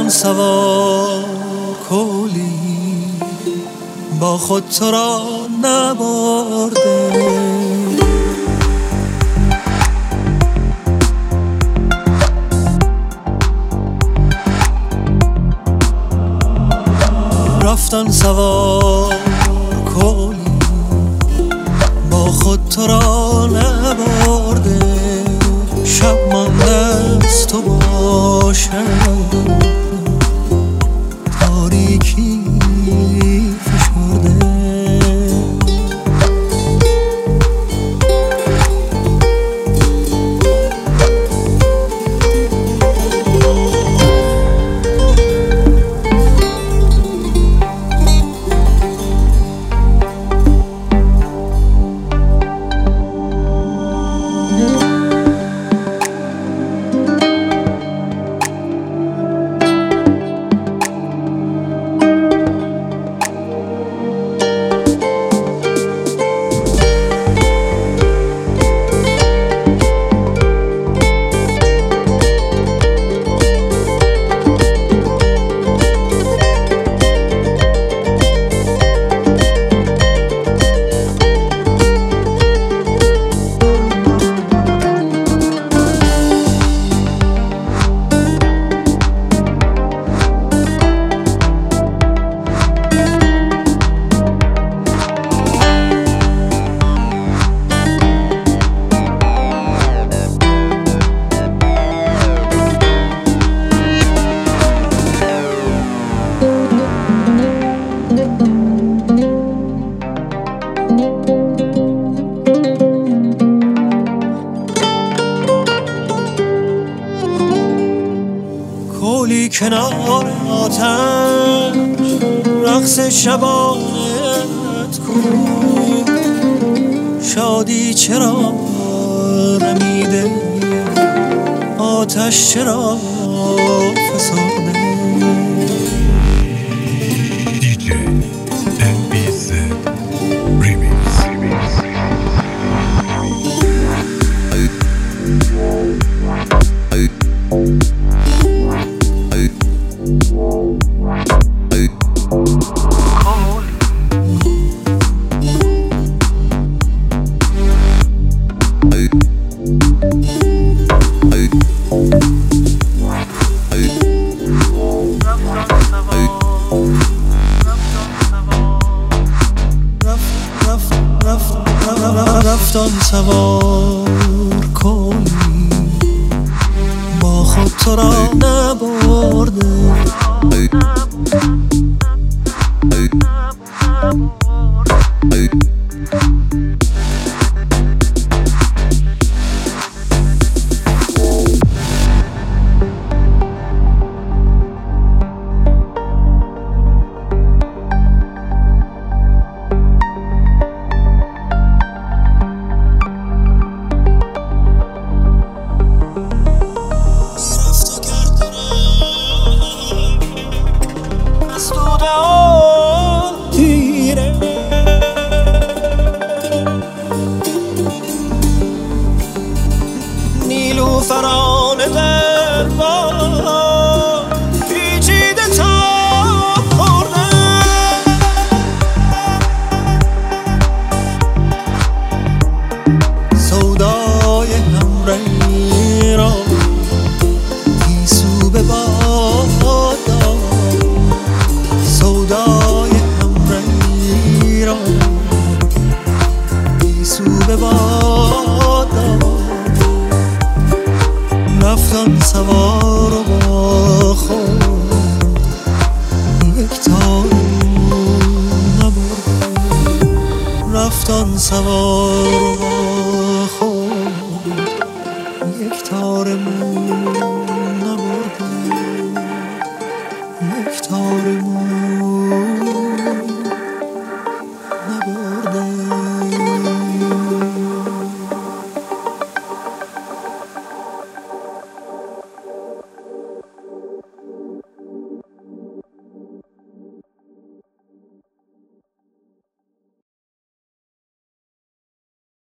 سوار کولی با خود تو را نبرده، رفتن سوار کولی با خود تو را نبرده، شب مانده از تو باشد تاریکی فشرده، کولی کنار آتش رقص شبانت کن، شادی چرا رمیده آتش چرا فسرده. DJ NBZ Remix. رفتن سوار کولی با خود تو را نبرده، نیلوفران دربار پیچیده تا خورده، سودای همرنگی را گیسو به باد داد، سودای همرنگی را گیسو به باد داد. رفتن سوار و با خود یک تار نبرده، رفتن سوار و با خود یک تار